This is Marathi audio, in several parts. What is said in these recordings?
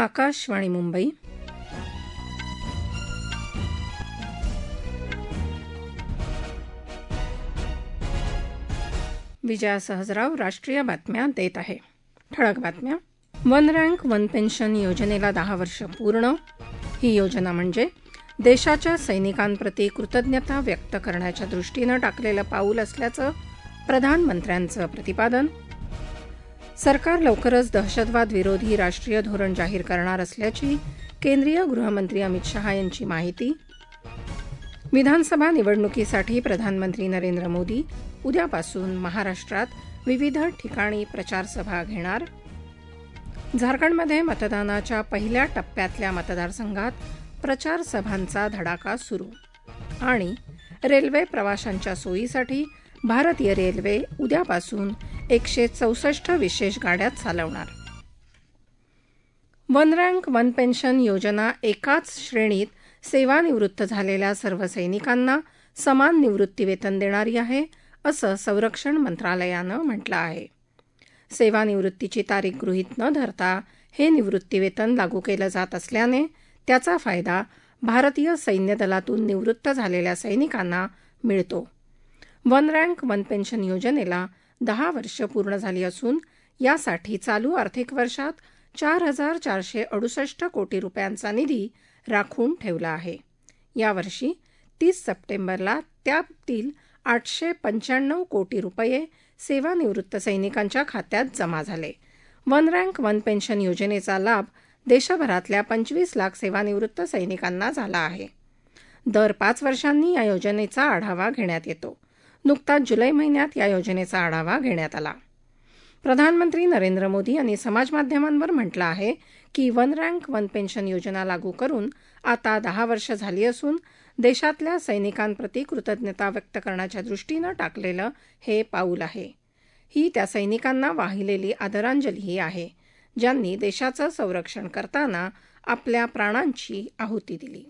आकाशवाणी मुंबई. विजया सहजराव राष्ट्रीय बातम्या देत आहे. ठळक बातम्या. वन रँक वन पेन्शन योजनेला 10 वर्ष पूर्ण. ही योजना म्हणजे देशाच्या सैनिकांप्रती कृतज्ञता व्यक्त करण्याच्या दृष्टीनं टाकलेलं पाऊल असल्याचं प्रधानमंत्र्यांचं प्रतिपादन. सरकार लवकरच दहशतवाद विरोधी राष्ट्रीय धोरण जाहीर करणार असल्याची केंद्रीय गृहमंत्री अमित शहा यांची माहिती. विधानसभा निवडणुकीसाठी प्रधानमंत्री नरेंद्र मोदी उद्यापासून महाराष्ट्रात विविध ठिकाणी प्रचारसभा घेणार. झारखंडमध्ये मतदानाच्या पहिल्या टप्प्यातल्या मतदारसंघात प्रचारसभांचा धडाका सुरू. आणि रेल्वे प्रवाशांच्या सोयीसाठी भारतीय रेल्वे उद्यापासून 164 विशेष गाड्या चालवणार. वन रँक वन पेन्शन योजना एकाच श्रेणीत सेवानिवृत्त झालेल्या सर्व सैनिकांना समान निवृत्तीवेतन देणारी आहे, असं संरक्षण मंत्रालयानं म्हटलं आहे. सेवानिवृत्तीची तारीख गृहीत न धरता हे निवृत्तीवेतन लागू केलं जात असल्याने त्याचा फायदा भारतीय सैन्य दलातून निवृत्त झालेल्या सैनिकांना मिळतो. वन रँक वन पेन्शन योजनेला 10 वर्ष पूर्ण झाली असून यासाठी चालू आर्थिक वर्षात 4,468 कोटी रुपयांचा निधी राखून ठेवला आहे. यावर्षी 30 सप्टेंबरला त्यातील 895 कोटी रुपये सेवानिवृत्त सैनिकांच्या खात्यात जमा झाले. वन रँक वन पेन्शन योजनेचा लाभ देशभरातल्या 25 लाख सेवानिवृत्त सैनिकांना झाला आहे. दर 5 वर्षांनी या योजनेचा आढावा घेण्यात येतो. नुकताच जुलै महिन्यात या योजनेचा आढावा घेण्यात आला. प्रधानमंत्री नरेंद्र मोदी यांनी समाजमाध्यमांवर म्हटलं आहे की वन रँक वन पेन्शन योजना लागू करून आता 10 वर्ष झाली असून देशातल्या सैनिकांप्रती कृतज्ञता व्यक्त करण्याच्या दृष्टीनं टाकलेलं हे पाऊल आहे. ही त्या सैनिकांना वाहिलेली आदरांजलीही आहे ज्यांनी देशाचं संरक्षण करताना आपल्या प्राणांची आहुती दिली.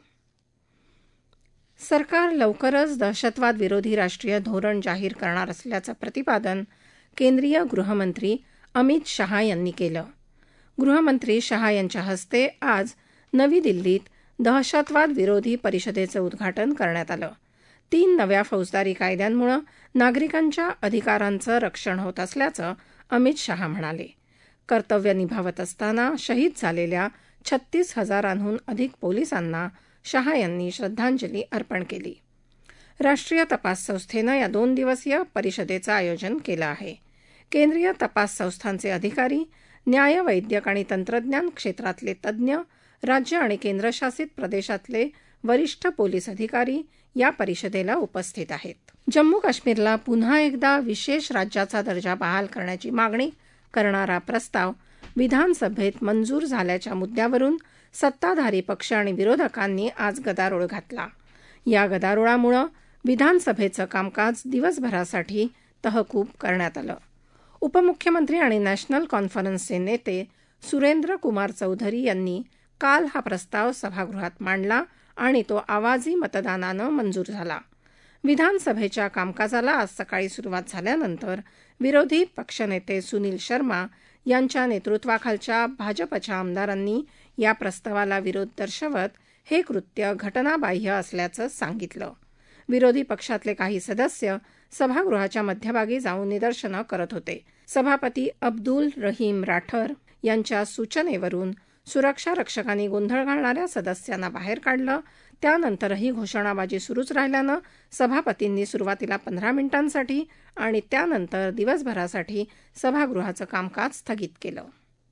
सरकार लवकरच दहशतवाद विरोधी राष्ट्रीय धोरण जाहीर करणार असल्याचं प्रतिपादन केंद्रीय गृहमंत्री अमित शहा यांनी केलं. गृहमंत्री शहा यांच्या हस्ते आज नवी दिल्लीत दहशतवाद विरोधी परिषदेचं उद्घाटन करण्यात आलं. 3 नव्या फौजदारी कायद्यांमुळे नागरिकांच्या अधिकारांचं रक्षण होत असल्याचं अमित शहा म्हणाले. कर्तव्य निभावत असताना शहीद झालेल्या 36,000हून अधिक पोलिसांना शहा यांनी श्रद्धांजली अर्पण केली. राष्ट्रीय तपास संस्थेनं या 2 दिवसीय परिषदेचं आयोजन केलं आहे. केंद्रीय तपास संस्थांचे अधिकारी, न्याय, वैद्यक आणि तंत्रज्ञान क्षेत्रातले तज्ज्ञ, राज्य आणि केंद्रशासित प्रदेशातले वरिष्ठ पोलीस अधिकारी या परिषदेला उपस्थित आहेत. जम्मू काश्मीरला पुन्हा एकदा विशेष राज्याचा दर्जा बहाल करण्याची मागणी करणारा प्रस्ताव विधानसभेत मंजूर झाल्याच्या मुद्द्यावरून सत्ताधारी पक्ष आणि विरोधकांनी आज गदारोळ घातला. या गदारोळामुळे विधानसभेचं कामकाज दिवसभरासाठी तहकूब करण्यात आलं. उपमुख्यमंत्री आणि नॅशनल कॉन्फरन्सचे नेते सुरेंद्र कुमार चौधरी यांनी काल हा प्रस्ताव सभागृहात मांडला आणि तो आवाजी मतदानानं मंजूर झाला. विधानसभेच्या कामकाजाला आज सकाळी सुरुवात झाल्यानंतर विरोधी पक्षनेते सुनील शर्मा यांच्या नेतृत्वाखालच्या भाजपच्या आमदारांनी या प्रस्तावाला विरोध दर्शवत हे कृत्य घटनाबाह्य असल्याचं सांगितलं. विरोधी पक्षातले काही सदस्य सभागृहाच्या मध्यभागी जाऊन निदर्शनं करत होते. सभापती अब्दुल रहीम राठर यांच्या सूचनेवरून सुरक्षा रक्षकांनी गोंधळ घालणाऱ्या सदस्यांना बाहेर काढलं. त्यानंतरही घोषणाबाजी सुरूच राहिल्यानं सभापतींनी सुरुवातीला 15 मिनिटांसाठी आणि त्यानंतर दिवसभरासाठी सभागृहाचं कामकाज स्थगित केलं.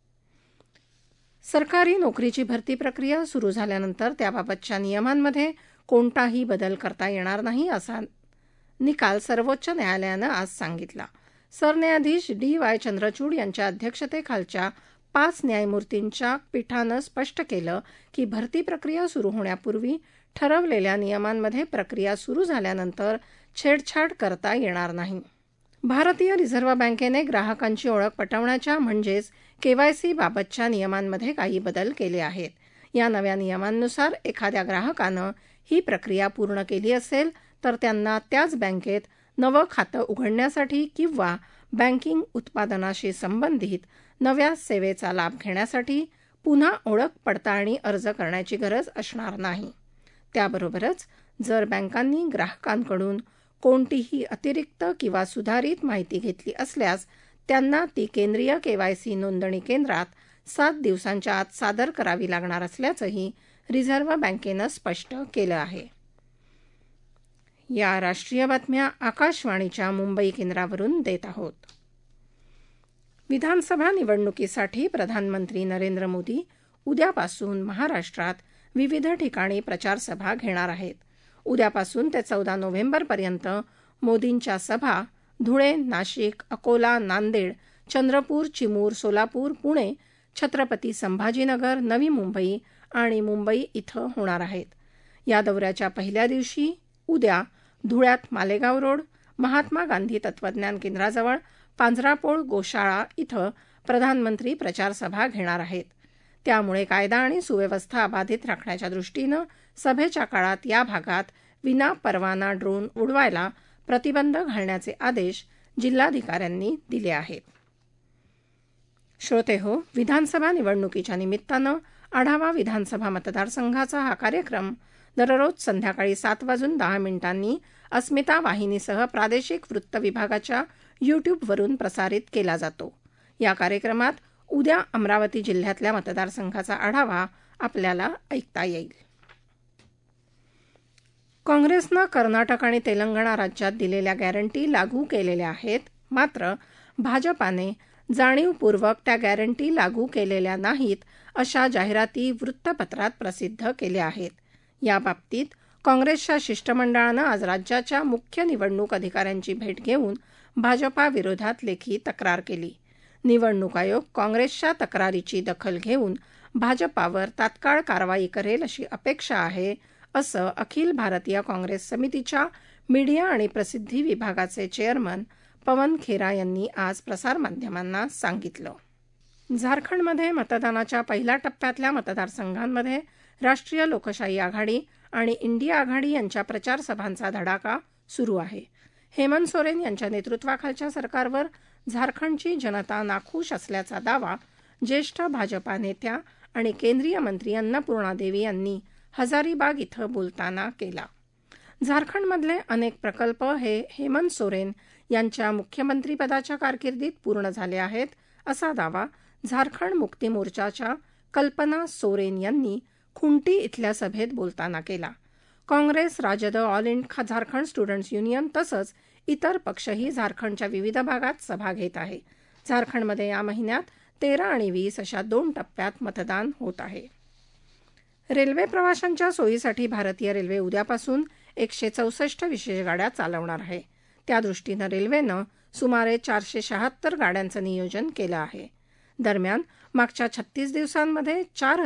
सरकारी नोकरीची भरती प्रक्रिया सुरू झाल्यानंतर त्याबाबतच्या नियमांमध्ये कोणताही बदल करता येणार नाही असा निकाल सर्वोच्च न्यायालयानं आज सांगितला. सरन्यायाधीश DY चंद्रचूड यांच्या अध्यक्षतेखालच्या 5 न्यायमूर्तींच्या पीठानं स्पष्ट केलं की भरती प्रक्रिया सुरू होण्यापूर्वी ठरवलेल्या नियमांमध्ये प्रक्रिया सुरू झाल्यानंतर छेडछाड करता येणार नाही. भारतीय रिझर्व्ह बँकेने ग्राहकांची ओळख पटवण्याच्या म्हणजेच KYC बाबतच्या नियमांमध्ये काही बदल केले आहेत. या नव्या नियमांनुसार एखाद्या ग्राहकानं ही प्रक्रिया पूर्ण केली असेल तर त्यांना त्याच बँकेत नवं खातं उघडण्यासाठी किंवा बँकिंग उत्पादनाशी संबंधित नव्या सेवेचा लाभ घेण्यासाठी पुन्हा ओळख पडताळणी अर्ज करण्याची गरज असणार नाही. त्याबरोबरच जर बँकांनी ग्राहकांकडून कोणतीही अतिरिक्त किंवा सुधारित माहिती घेतली असल्यास त्यांना ती केंद्रीय KYC नोंदणी केंद्रात 7 दिवसांच्या आत सादर करावी लागणार असल्याचंही रिझर्व्ह बँकेनं स्पष्ट केलं आहे. या राष्ट्रीय बातम्या आकाशवाणीच्या मुंबई केंद्रावरून देत आहोत. विधानसभा निवडणुकीसाठी प्रधानमंत्री नरेंद्र मोदी उद्यापासून महाराष्ट्रात विविध ठिकाणी प्रचारसभा घेणार आहेत. उद्यापासून ते 14 नोव्हेंबरपर्यंत मोदींच्या सभा धुळे, नाशिक, अकोला, नांदेड, चंद्रपूर, चिमूर, सोलापूर, पुणे, छत्रपती संभाजीनगर, नवी मुंबई आणि मुंबई इथं होणार आहेत. या दौऱ्याच्या पहिल्या दिवशी उद्या धुळ्यात मालेगाव रोड, महात्मा गांधी तत्वज्ञान केंद्राजवळ पांझरापोळ गोशाळा इथं प्रधानमंत्री प्रचारसभा घेणार आहेत. त्यामुळे कायदा आणि सुव्यवस्था अबाधित राखण्याच्या दृष्टीनं सभेच्या काळात या भागात विनापरवाना ड्रोन उडवायला प्रतिबंध घालण्याचे आदेश जिल्हाधिकाऱ्यांनी दिले आहेत. श्रोतेहो, विधानसभा निवडणुकीच्या निमित्तानं आढावा विधानसभा मतदारसंघाचा हा कार्यक्रम दररोज संध्याकाळी 7:10 अस्मिता वाहिनीसह प्रादेशिक वृत्त विभागाच्या यूट्यूबवरून प्रसारित केला जातो. या कार्यक्रमात उद्या अमरावती जिल्ह्यातल्या मतदारसंघाचा आढावा आपल्याला ऐकता येईल. काँग्रेसनं कर्नाटक आणि तेलंगणा राज्यात दिलेल्या गॅरंटी लागू केलेल्या आहेत. मात्र भाजपाने जाणीवपूर्वक त्या गॅरंटी लागू केलेल्या नाहीत अशा जाहिराती वृत्तपत्रात प्रसिद्ध केल्या आहेत. याबाबतीत काँग्रेसच्या शिष्टमंडळानं आज राज्याच्या मुख्य निवडणूक अधिकाऱ्यांची भेट घेऊन भाजपाविरोधात लेखी तक्रार केली. निवडणूक आयोग काँग्रेसच्या तक्रारीची दखल घेऊन भाजपावर तात्काळ कारवाई करेल अशी अपेक्षा आहे, असं अखिल भारतीय काँग्रेस समितीच्या मीडिया आणि प्रसिद्धी विभागाचे चेअरमन पवन खेरा यांनी आज प्रसारमाध्यमांना सांगितलं. झारखंडमध्ये मतदानाच्या पहिल्या टप्प्यातल्या मतदारसंघांमध्ये राष्ट्रीय लोकशाही आघाडी आणि इंडिया आघाडी यांच्या प्रचारसभांचा धडाका सुरू आहे. हेमंत सोरेन यांच्या नेतृत्वाखालच्या सरकारवर झारखंडची जनता नाखुश असल्याचा दावा ज्येष्ठ भाजपा नेत्या आणि केंद्रीय मंत्री अन्नपूर्णा देवी यांनी हजारीबाग इथं बोलताना केला. झारखंडमधले अनेक प्रकल्प हे हेमंत सोरेन यांच्या मुख्यमंत्रीपदाच्या कारकिर्दीत पूर्ण झाले आहेत, असा दावा झारखंड मुक्ती मोर्चाच्या कल्पना सोरेन यांनी खुंटी इथल्या सभेत बोलताना केला. Congress, RJD, all Jharkhand students union तसंच इतर पक्षही झारखंडच्या विविध भागात सभा घेत आहे. झारखंडमध्ये या महिन्यात 13 आणि 20 अशा 2 टप्प्यात मतदान होत आहे. रेल्वे प्रवाशांच्या सोयीसाठी भारतीय रेल्वे उद्यापासून 164 विशेष गाड्या चालवणार आहे. त्यादृष्टीनं रेल्वेनं सुमारे 476 गाड्यांचं नियोजन केलं आहे. दरम्यान मागच्या 36 दिवसांमध्ये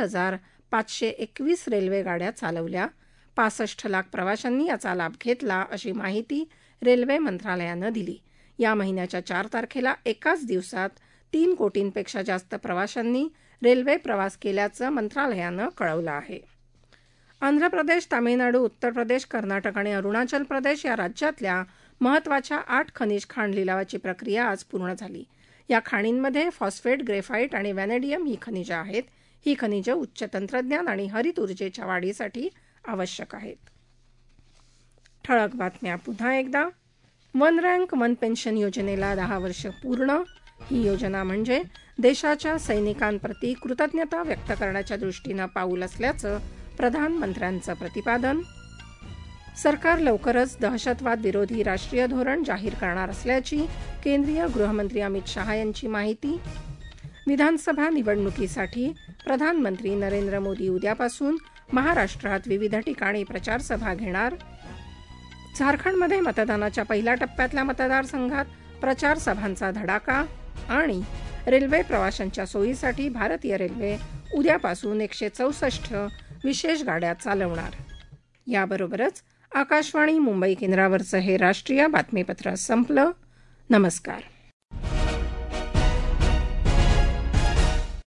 4,521 रेल्वे गाड्या चालवल्या. 65 लाख प्रवाशांनी याचा लाभ घेतला, अशी माहिती रेल्वे मंत्रालयानं दिली. या महिन्याच्या 4 तारखेला एकाच दिवसात 3 कोटींपेक्षा जास्त प्रवाशांनी रेल्वे प्रवास केल्याचं मंत्रालयानं कळवलं आहे. आंध्र प्रदेश, तामिळनाडू, उत्तर प्रदेश, कर्नाटक आणि अरुणाचल प्रदेश या राज्यातल्या महत्त्वाच्या 8 खनिज खाण लिलावाची प्रक्रिया आज पूर्ण झाली. या खाणींमध्ये फॉस्फेट, ग्रेफाईट आणि व्हॅनेडियम ही खनिजं आहेत. ही खनिजं उच्च तंत्रज्ञान आणि हरित ऊर्जेच्या वाढीसाठी आवश्यक आहेत. ठळक बातम्या पुन्हा एकदा. वन रँक वन पेन्शन योजनेला 10 वर्ष पूर्ण. ही योजना म्हणजे देशाच्या सैनिकांप्रती कृतज्ञता व्यक्त करण्याच्या दृष्टीनं पाऊल असल्याचं प्रधानमंत्र्यांचं प्रतिपादन. सरकार लवकरच दहशतवाद विरोधी राष्ट्रीय धोरण जाहीर करणार असल्याची केंद्रीय गृहमंत्री अमित शहा यांची माहिती. विधानसभा निवडणुकीसाठी प्रधानमंत्री नरेंद्र मोदी उद्यापासून महाराष्ट्रात विविध ठिकाणी प्रचारसभा घेणार. झारखंडमध्ये मतदानाच्या पहिल्या टप्प्यातल्या मतदारसंघात प्रचारसभांचा धडाका. आणि रेल्वे प्रवाशांच्या सोयीसाठी भारतीय रेल्वे उद्यापासून 164 विशेष गाड्या चालवणार. याबरोबरच आकाशवाणी मुंबई केंद्रावरचं हे राष्ट्रीय बातमीपत्र संपलं. नमस्कार.